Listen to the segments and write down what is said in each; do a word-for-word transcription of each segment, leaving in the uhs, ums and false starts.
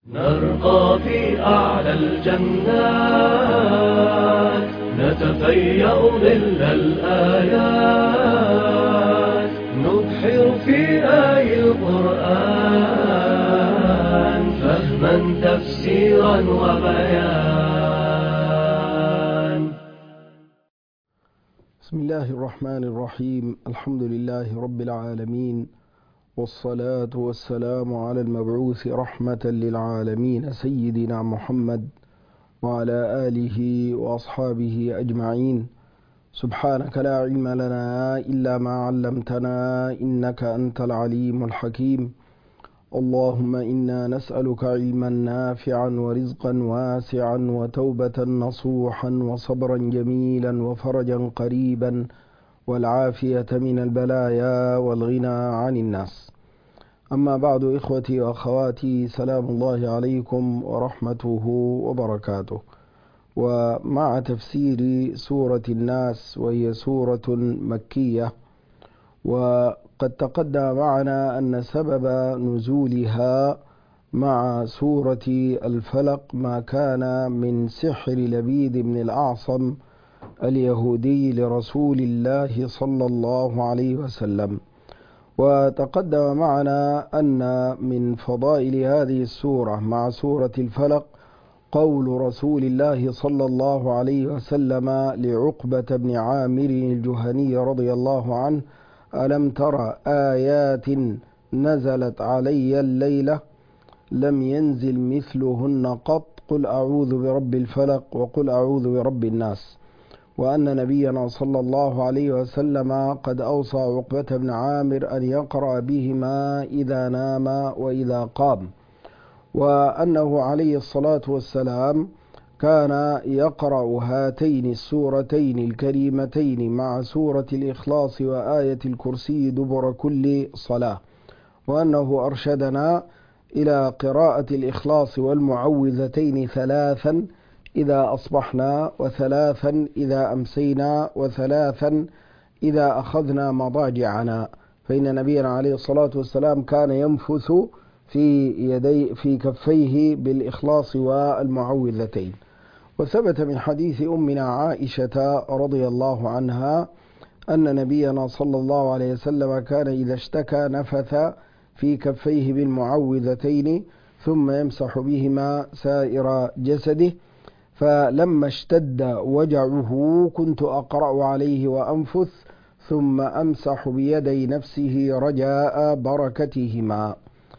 نرقى في أعلى الجنات، نتفيأ ظل الآيات، نبحر في آي القرآن فهما تفسيرا وبيان. بسم الله الرحمن الرحيم. الحمد لله رب العالمين، والصلاة والسلام على المبعوث رحمة للعالمين سيدنا محمد وعلى آله وأصحابه أجمعين. سبحانك لا علم لنا إلا ما علمتنا إنك أنت العليم الحكيم. اللهم إنا نسألك علما نافعا ورزقا واسعا وتوبة نصوحا وصبرا جميلا وفرجا قريبا والعافية من البلايا والغنى عن الناس. أما بعد، إخوتي وأخواتي، سلام الله عليكم ورحمته وبركاته. ومع تفسير سورة الناس، وهي سورة مكية، وقد تقدم معنا أن سبب نزولها مع سورة الفلق ما كان من سحر لبيد بن الأعصم اليهودي لرسول الله صلى الله عليه وسلم. وتقدم معنا أن من فضائل هذه السورة مع سورة الفلق قول رسول الله صلى الله عليه وسلم لعقبة بن عامر الجهني رضي الله عنه: ألم تر آيات نزلت علي الليلة لم ينزل مثلهن قط، قل أعوذ برب الفلق وقل أعوذ برب الناس. وأن نبينا صلى الله عليه وسلم قد أوصى عقبة بن عامر أن يقرأ بهما إذا نام وإذا قام، وأنه عليه الصلاة والسلام كان يقرأ هاتين السورتين الكريمتين مع سورة الإخلاص وآية الكرسي دبر كل صلاة، وأنه أرشدنا إلى قراءة الإخلاص والمعوذتين ثلاثا إذا أصبحنا، وثلاثا إذا أمسينا، وثلاثا إذا أخذنا مضاجعنا. فإن نبينا عليه الصلاة والسلام كان ينفث في يدي في كفيه بالإخلاص والمعوذتين. وثبت من حديث أمنا عائشة رضي الله عنها أن نبينا صلى الله عليه وسلم كان إذا اشتكى نفث في كفيه بالمعوذتين ثم يمسح بهما سائر جسده، فلما اشتد وجعه كنت أقرأ عليه وأنفث ثم أمسح بيدي نفسه رجاء بركتهما.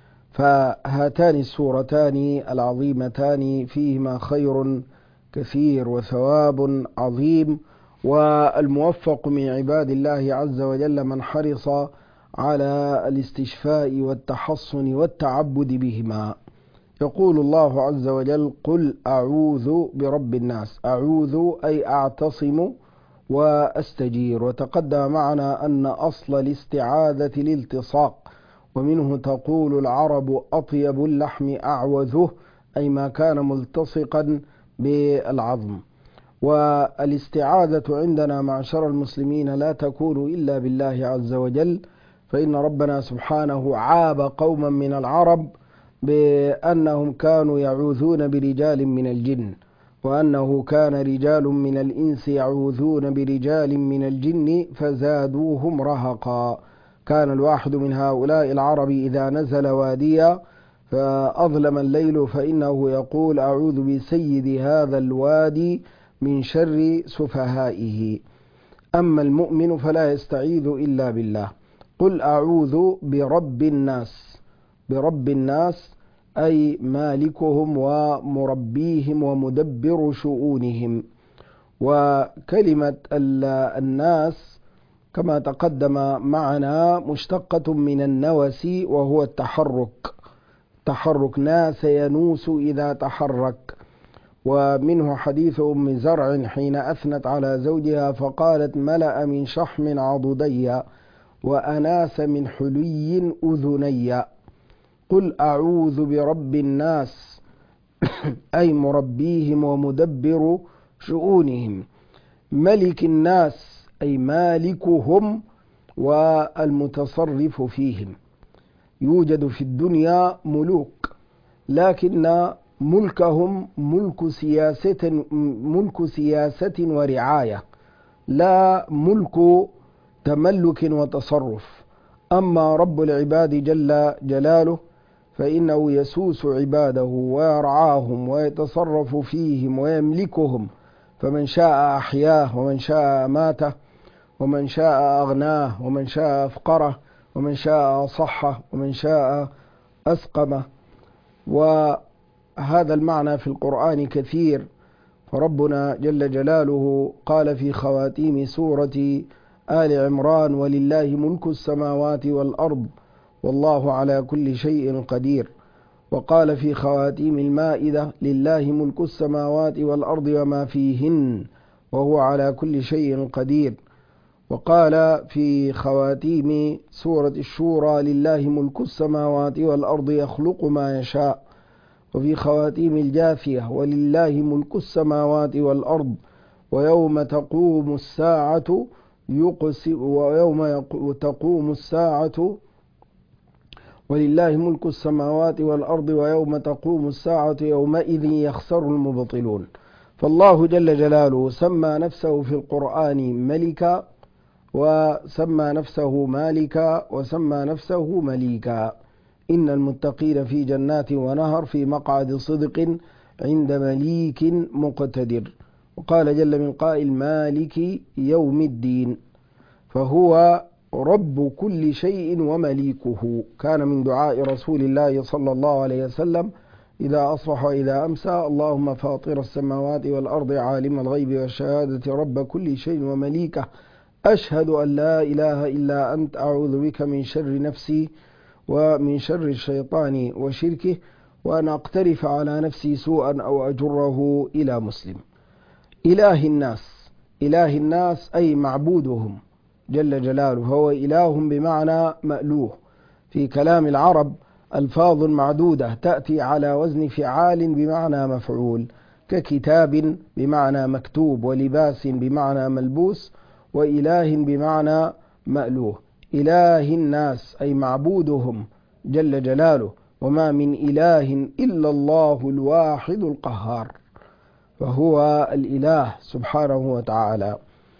فهاتان السورتان العظيمتان فيهما خير كثير وثواب عظيم، والموفق من عباد الله عز وجل من حرص على الاستشفاء والتحصن والتعبد بهما. يقول الله عز وجل: قل أعوذ برب الناس. أعوذ أي أعتصم وأستجير. وتقدم معنا أن أصل الاستعاذة الالتصاق، ومنه تقول العرب: أطيب اللحم أعوذه، أي ما كان ملتصقا بالعظم. والاستعاذة عندنا معشر المسلمين لا تكون إلا بالله عز وجل، فإن ربنا سبحانه عاب قوما من العرب بأنهم كانوا يعوذون برجال من الجن، وأنه كان رجال من الإنس يعوذون برجال من الجن فزادوهم رهقا. كان الواحد من هؤلاء العرب إذا نزل واديا فأظلم الليل فإنه يقول: أعوذ بسيد هذا الوادي من شر سفهائه. أما المؤمن فلا يستعيذ إلا بالله. قل أعوذ برب الناس. برب الناس أي مالكهم ومربيهم ومدبر شؤونهم. وكلمة الناس كما تقدم معنا مشتقة من النوس، وهو التحرك. تحرك ناس ينوس إذا تحرك. ومنه حديث أم زرع حين أثنت على زوجها فقالت: ملأ من شحم عضدي وأناس من حلي أذني. قل أعوذ برب الناس أي مربيهم ومدبر شؤونهم. ملك الناس أي مالكهم والمتصرف فيهم. يوجد في الدنيا ملوك لكن ملكهم ملك سياسة ملك سياسة ورعاية، لا ملك تملك وتصرف. أما رب العباد جل جلاله فإنه يسوس عباده ويرعاهم ويتصرف فيهم ويملكهم، فمن شاء أحياه ومن شاء أماته، ومن شاء أغناه ومن شاء أفقره، ومن شاء أصحه ومن شاء أسقمه. وهذا المعنى في القرآن كثير، فربنا جل جلاله قال في خواتيم سورة آل عمران: ولله ملك السماوات والأرض والله على كل شيء قدير. وقال في خواتيم المائدة: لله ملك السماوات والأرض وما فيهن وهو على كل شيء قدير. وقال في خواتيم سورة الشورى: لله ملك السماوات والأرض يخلق ما يشاء. وفي خواتيم الجاثية: ولله ملك السماوات والأرض ويوم تقوم الساعة يقسم ويوم تقوم الساعة ولله ملك السماوات والأرض ويوم تقوم الساعة يومئذ يخسر المبطلون. فالله جل جلاله سمى نفسه في القرآن ملكا، وسمى نفسه مالكا، وسمى نفسه مليكا. إن المتقين في جنات ونهر في مقعد صدق عند مليك مقتدر. وقال جل من قائل: مالك يوم الدين، فهو رب كل شيء ومليكه. كان من دعاء رسول الله صلى الله عليه وسلم إذا أصبح وإذا أمسى: اللهم فاطر السماوات والأرض عالم الغيب والشهادة رب كل شيء ومليكه، أشهد أن لا إله إلا أنت، أعوذ بك من شر نفسي ومن شر الشيطان وشركه، وأن أقترف على نفسي سوءا أو أجره إلى مسلم. إله الناس، إله الناس أي معبودهم جل جلاله، هو إله بمعنى مألوه. في كلام العرب ألفاظ معدودة تأتي على وزن فعال بمعنى مفعول، ككتاب بمعنى مكتوب، ولباس بمعنى ملبوس، وإله بمعنى مألوه. إله الناس أي معبودهم جل جلاله، وما من إله إلا الله الواحد القهار، فهو الإله سبحانه وتعالى.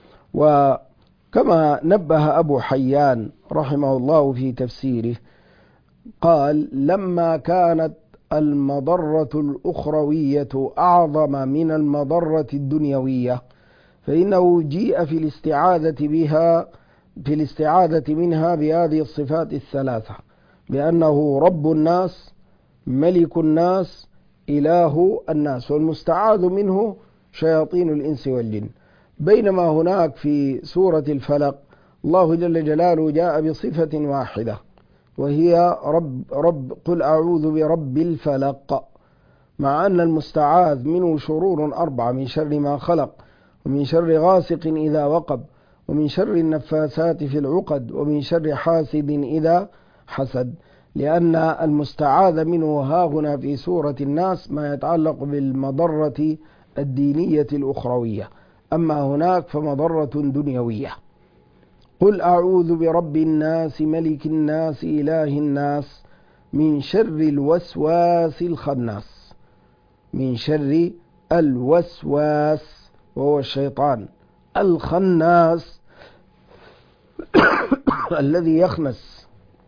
وكما نبه أبو حيان رحمه الله في تفسيره قال: لما كانت المضرة الأخروية أعظم من المضرة الدنيوية، فإنه جيء في الاستعاذة بها في الاستعاذة منها بهذه الصفات الثلاثة: بأنه رب الناس، ملك الناس، إله الناس، والمستعاذ منه شياطين الإنس والجن. بينما هناك في سورة الفلق الله جل جلاله جاء بصفة واحدة، وهي رب رب قل أعوذ برب الفلق، مع أن المستعاذ منه شرور أربعة: من شر ما خلق، ومن شر غاسق إذا وقب، ومن شر النفاثات في العقد، ومن شر حاسد إذا حسد. لأن المستعاذ منه ها هنا في سورة الناس ما يتعلق بالمضرة الدينية الأخروية، أما هناك فمضرة دنيوية. قل أعوذ برب الناس ملك الناس إله الناس من شر الوسواس الخناس. من شر الوسواس وهو الشيطان، الخناس الذي يخنس،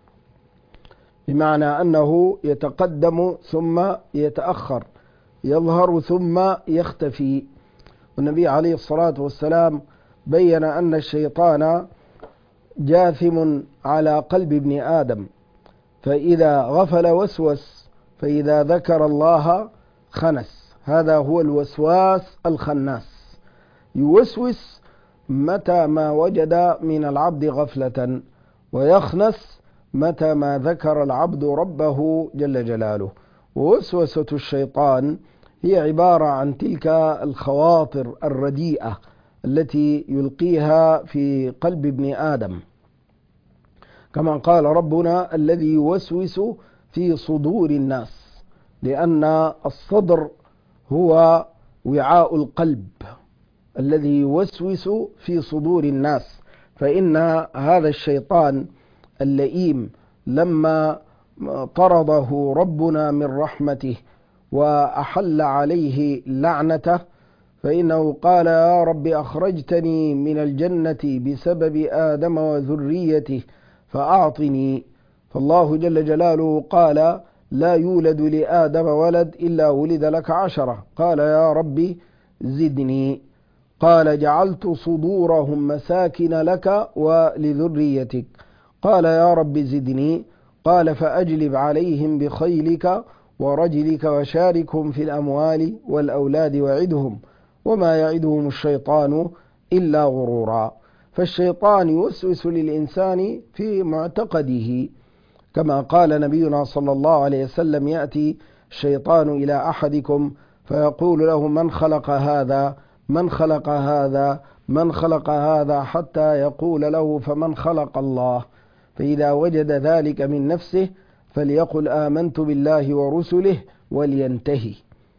بمعنى أنه يتقدم ثم يتأخر، يظهر ثم يختفي. والنبي عليه الصلاة والسلام بين أن الشيطان جاثم على قلب ابن آدم، فإذا غفل وسوس، فإذا ذكر الله خنس. هذا هو الوسواس الخناس، يوسوس متى ما وجد من العبد غفلة، ويخنس متى ما ذكر العبد ربه جل جلاله. ووسوسة الشيطان هي عبارة عن تلك الخواطر الرديئة التي يلقيها في قلب ابن آدم، كما قال ربنا: الذي يوسوس في صدور الناس، لأن الصدر هو وعاء القلب الذي يوسوس في صدور الناس. فإن هذا الشيطان اللئيم لما طرده ربنا من رحمته وأحل عليه لعنته، فإنه قال يا رب أخرجتني من الجنة بسبب آدم وذريته فأعطني. فالله جل جلاله قال لا يولد لآدم ولد إلا ولد لك عشرة. قال يا رب زدني. قال جعلت صدورهم مساكن لك ولذريتك. قال يا رب زدني. قال فأجلب عليهم بخيلك ورجلك وشاركهم في الأموال والأولاد وعدهم وما يعدهم الشيطان إلا غرورا. فالشيطان يوسوس للإنسان في معتقده، كما قال نبينا صلى الله عليه وسلم يأتي الشيطان إلى أحدكم فيقول له من خلق هذا من خلق هذا من خلق هذا حتى يقول له فمن خلق الله، فإذا وجد ذلك من نفسه فليقل آمنت بالله ورسله ولينتهي.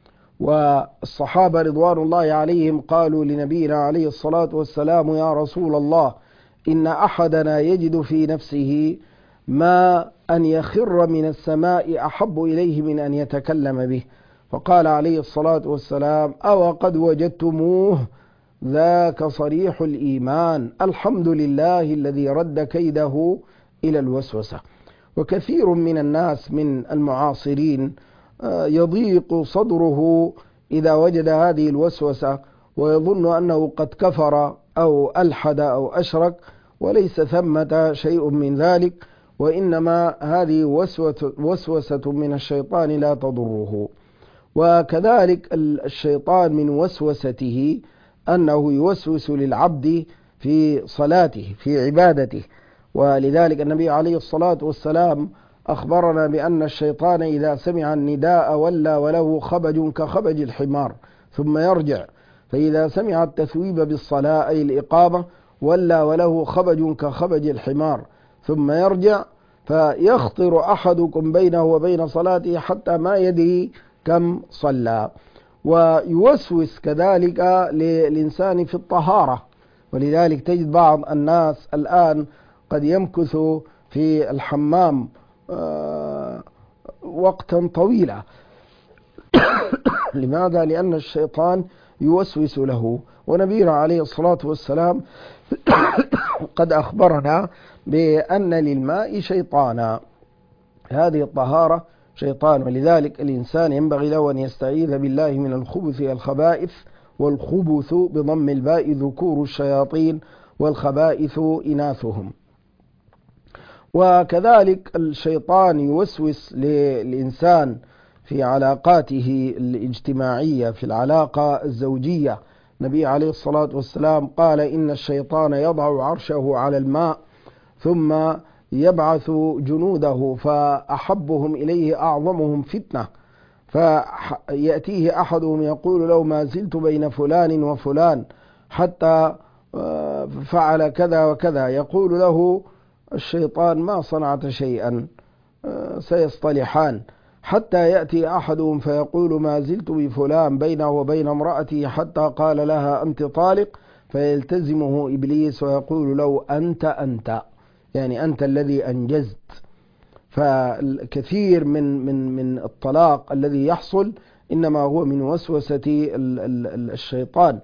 والصحابة رضوان الله عليهم قالوا لنبينا عليه الصلاة والسلام يا رسول الله إن أحدنا يجد في نفسه ما أن يخر من السماء أحب إليه من أن يتكلم به، فقال عليه الصلاة والسلام أو قد وجدتموه ذاك صريح الإيمان الحمد لله الذي رد كيده إلى الوسوسة. وكثير من الناس من المعاصرين يضيق صدره إذا وجد هذه الوسوسة ويظن أنه قد كفر أو ألحد أو أشرك، وليس ثمة شيء من ذلك، وإنما هذه وسوسة من الشيطان لا تضره. وكذلك الشيطان من وسوسته أنه يوسوس للعبد في صلاته في عبادته، ولذلك النبي عليه الصلاة والسلام أخبرنا بأن الشيطان إذا سمع النداء ولى وله خبج كخبج الحمار ثم يرجع، فإذا سمع التثويب بالصلاة أي الإقامة ولى وله خبج كخبج الحمار ثم يرجع، فيخطر أحدكم بينه وبين صلاته حتى ما يدري كم صلى. ويوسوس كذلك للإنسان في الطهارة، ولذلك تجد بعض الناس الآن قد يمكث في الحمام وقتا طويلا. لماذا؟ لأن الشيطان يوسوس له، ونبينا عليه الصلاة والسلام قد أخبرنا بأن للماء شيطانا، هذه الطهارة شيطان، ولذلك الإنسان ينبغي له أن يستعيذ بالله من الخبث والخبائث، والخبث بضم الباء ذكور الشياطين والخبائث إناثهم. وكذلك الشيطان يوسوس للإنسان في علاقاته الاجتماعية في العلاقة الزوجية. النبي عليه الصلاة والسلام قال إن الشيطان يضع عرشه على الماء ثم يبعث جنوده فأحبهم إليه أعظمهم فتنة، فيأتيه أحدهم يقول له ما زلت بين فلان وفلان حتى فعل كذا وكذا، يقول له الشيطان ما صنعت شيئا سيصطلحان، حتى يأتي أحدهم فيقول ما زلت بفلان بينه وبين امرأتي حتى قال لها أنت طالق، فيلتزمه إبليس ويقول له أنت أنت يعني أنت الذي أنجزت. فالكثير من من من الطلاق الذي يحصل إنما هو من وسوسة الشيطان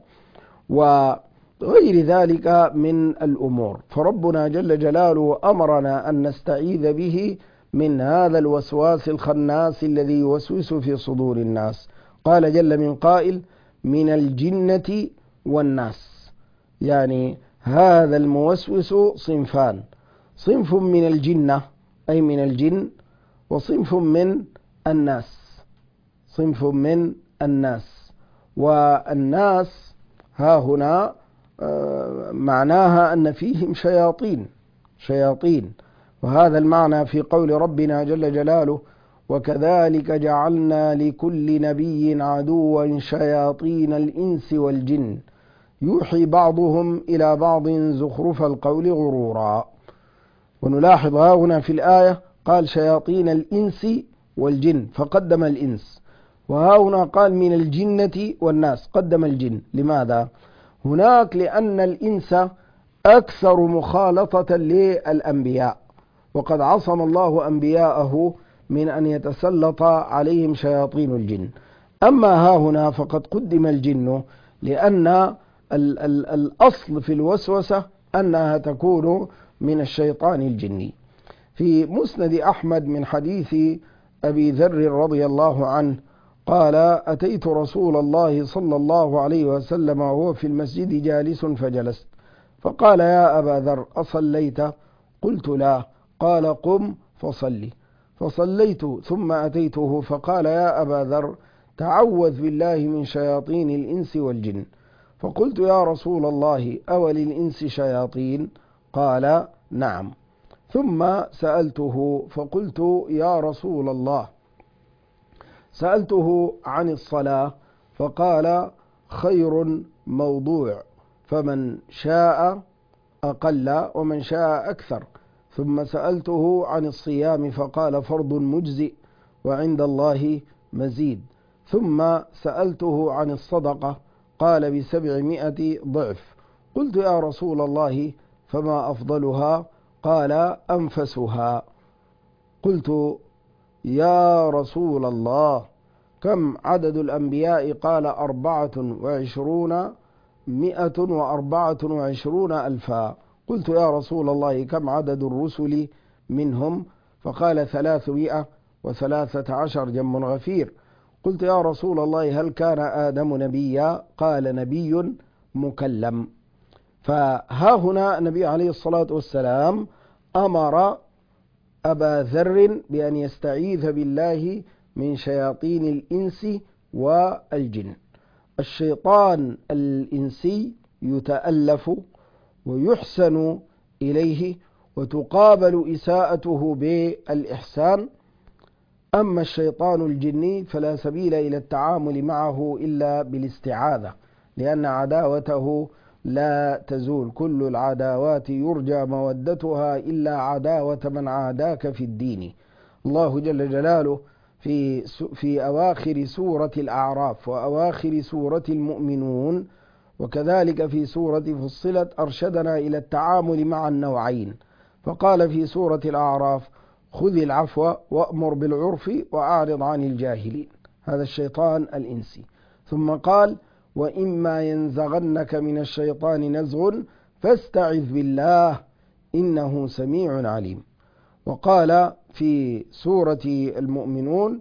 وغير ذلك من الأمور. فربنا جل جلاله أمرنا أن نستعيذ به من هذا الوسواس الخناس الذي يوسوس في صدور الناس. قال جل من قائل من الجنة والناس، يعني هذا الموسوس صنفان، صنف من الجنة أي من الجن، وصنف من الناس، صنف من الناس. والناس ها هنا معناها أن فيهم شياطين شياطين وهذا المعنى في قول ربنا جل جلاله وكذلك جعلنا لكل نبي عدوا شياطين الإنس والجن يوحي بعضهم إلى بعض زخرف القول غرورا. ونلاحظ هنا في الآية قال شياطين الإنس والجن فقدم الإنس، وهنا قال من الجنة والناس قدم الجن. لماذا؟ هناك لأن الإنس أكثر مخالطة للأنبياء، وقد عصم الله أنبياءه من أن يتسلط عليهم شياطين الجن. أما ها هنا فقد قدم الجن لأن ال ال الأصل في الوسوسة أنها تكون من الشيطان الجني. في مسند أحمد من حديث أبي ذر رضي الله عنه قال: أتيت رسول الله صلى الله عليه وسلم وهو في المسجد جالس فجلست، فقال: يا أبا ذر أصليت؟ قلت: لا. قال: قم فصلي. فصليت ثم أتيته فقال: يا أبا ذر تعوذ بالله من شياطين الإنس والجن. فقلت: يا رسول الله أولي الإنس شياطين؟ قال: نعم. ثم سألته فقلت: يا رسول الله، سألته عن الصلاة فقال: خير موضوع، فمن شاء أقل ومن شاء أكثر. ثم سألته عن الصيام فقال: فرض مجزئ وعند الله مزيد. ثم سألته عن الصدقة قال: بسبعمائة ضعف. قلت: يا رسول الله فما أفضلها؟ قال: أنفسها. قلت: يا رسول الله كم عدد الأنبياء؟ قال: أربعة وعشرون مئة وأربعة وعشرون ألفا. قلت: يا رسول الله كم عدد الرسل منهم؟ فقال: ثلاثمائة وثلاثة عشر جم غفير. قلت: يا رسول الله هل كان آدم نبيا؟ قال: نبي مكلم. فها هنا النبي عليه الصلاة والسلام أمر أبا ذر بأن يستعيذ بالله من شياطين الإنس والجن. الشيطان الإنسي يتألف ويحسن إليه وتقابل إساءته بالإحسان، أما الشيطان الجني فلا سبيل إلى التعامل معه إلا بالاستعاذة، لأن عداوته لا تزول. كل العداوات يرجى مودتها إلا عداوة من عاداك في الدين. الله جل جلاله في في أواخر سورة الأعراف وأواخر سورة المؤمنون وكذلك في سورة فصلت أرشدنا إلى التعامل مع النوعين، فقال في سورة الأعراف: خذ العفو وأمر بالعرف وأعرض عن الجاهلين. هذا الشيطان الإنسي. ثم قال: وإما ينزغنك من الشيطان نزغ فاستعذ بالله إنه سميع عليم. وقال في سورة المؤمنون: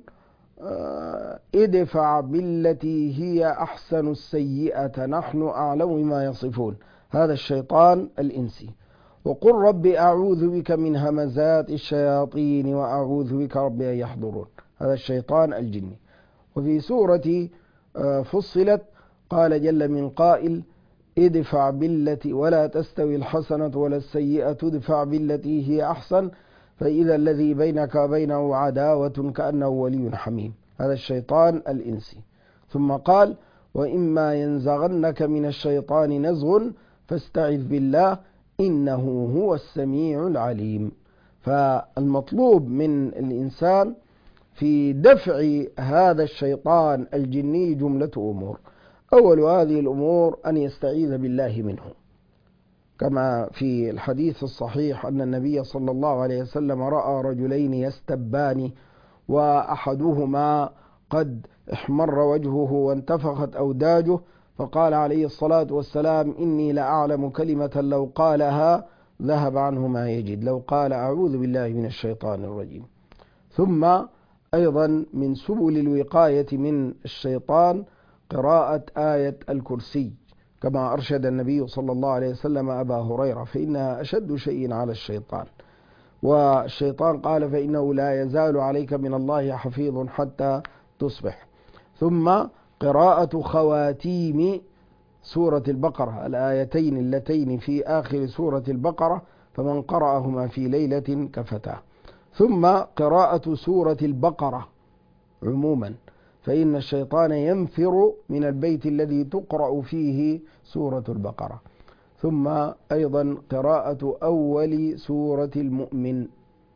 ادفع بالتي هي أحسن السيئة نحن أعلم ما يصفون. هذا الشيطان الإنسي. وقل رب أعوذ بك من همزات الشياطين وأعوذ بك رب أن يحضرون. هذا الشيطان الجني. وفي سورة فصلت قال جل من قائل: ادفع بالتي ولا تستوي الحسنة ولا السيئة ادفع بالتي هي أحسن فإذا الذي بينك وبينه عداوة كأنه ولي حميم. هذا الشيطان الإنسي. ثم قال: وإما ينزغنك من الشيطان نزغ فاستعذ بالله إنه هو السميع العليم. فالمطلوب من الإنسان في دفع هذا الشيطان الجني جملة أمور. أول هذه الأمور أن يستعيذ بالله منه، كما في الحديث الصحيح أن النبي صلى الله عليه وسلم رأى رجلين يستبان وأحدهما قد احمر وجهه وانتفخت أوداجه، فقال عليه الصلاة والسلام: إني لأعلم كلمة لو قالها ذهب عنه ما يجد، لو قال أعوذ بالله من الشيطان الرجيم. ثم أيضا من سبل الوقاية من الشيطان قراءة آية الكرسي، كما أرشد النبي صلى الله عليه وسلم أبا هريرة، فإنها أشد شيء على الشيطان. والشيطان قال: فإنه لا يزال عليك من الله حفيظ حتى تصبح. ثم قراءة خواتيم سورة البقرة، الآيتين اللتين في آخر سورة البقرة، فمن قرأهما في ليلة كفتاه. ثم قراءة سورة البقرة عموما، فإن الشيطان ينفر من البيت الذي تقرأ فيه سورة البقرة. ثم أيضا قراءة أول سورة المؤمن: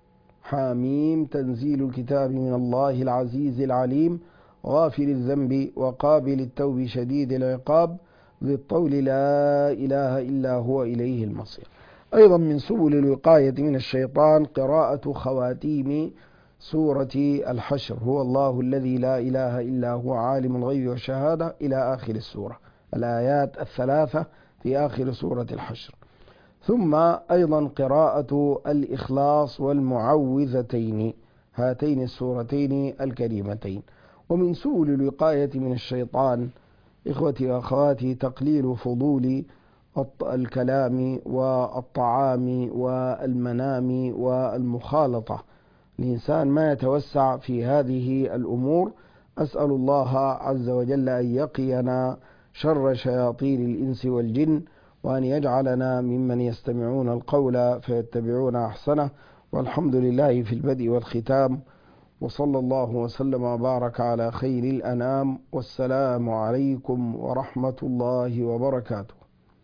حاميم تنزيل الكتاب من الله العزيز العليم غافل الذنب وقابل التوب شديد العقاب ذي الطول لا إله إلا هو إليه المصير. أيضا من سبل الوقاية من الشيطان قراءة خواتيم سورة الحشر، هو الله الذي لا إله إلا هو عالم الغيب والشهادة إلى آخر السورة، الآيات الثلاثة في آخر سورة الحشر. ثم أيضا قراءة الإخلاص والمعوذتين، هاتين السورتين الكريمتين. ومن سبل الوقاية من الشيطان إخوتي وأخواتي تقليل فضول الكلام والطعام والمنام والمخالطة، الإنسان ما يتوسع في هذه الأمور. أسأل الله عز وجل أن يقينا شر شياطين الإنس والجن، وأن يجعلنا ممن يستمعون القول فيتبعون أحسنه، والحمد لله في البدء والختام، وصلى الله وسلم وبارك على خير الأنام، والسلام عليكم ورحمة الله وبركاته.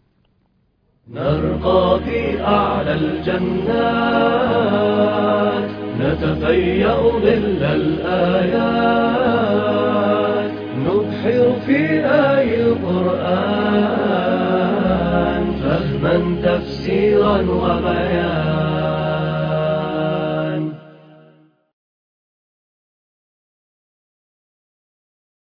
نرقى في أعلى الجنات، نتفيأ ظل الآيات، نبحر في آي القرآن فهما تفسيرا وبيان.